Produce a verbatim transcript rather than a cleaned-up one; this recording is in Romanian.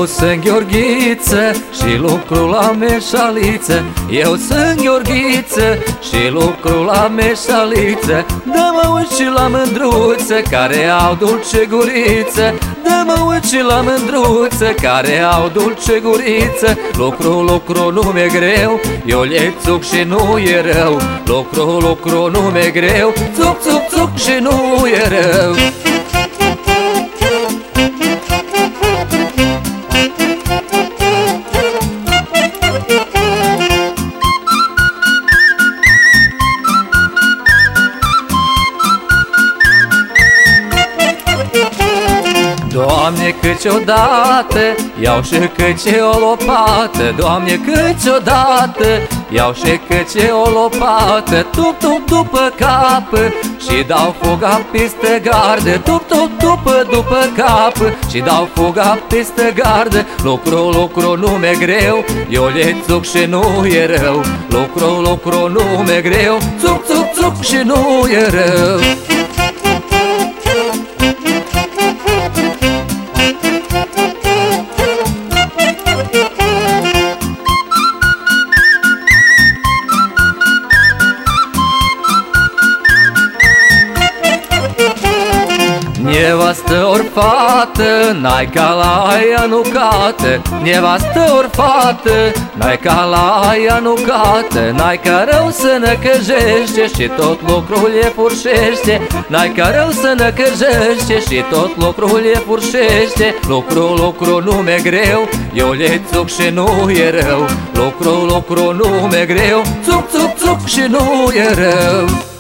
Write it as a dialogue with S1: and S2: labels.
S1: Eu sunt Gheorghiță și lucru la meșaliță. Eu sunt Gheorghiță și lucru la meșaliță. Dă-mă uit și la mândruță care au dulce guriță. Dă-mă uit și la mândruță care au dulce guriță. Lucru, lucru nu mi-e greu, eu le țuc și nu e rău. Lucru, lucru nu mi-e greu, țuc, țuc, țuc și nu e rău. Doamne, câți odată iau și câți o lopată. Doamne, câți odată iau și câți o lopată. Tup, tup, după cap și dau fuga peste gardă. Tup, tup, după, după cap și dau fuga peste gardă. Lucru, lucru nu mi-e greu, eu le țuc și nu e rău. Lucru, lucru nu mi-e greu, țuc, țuc, țuc și nu e rău. Nevastă ori fată, n-ai ca la aia nucată. Nevastă ori fată, n-ai ca la aia nucată. N-ai ca rău să năcăjește și tot lucrul e furșește. N-ai ca rău să năcăjește și tot lucrul e furșește. Lucru, lucru nu mi-e greu, eu le țuc și nu e rău. Lucru, lucru nu mi-e greu, țuc, țuc, țuc și nu e rău.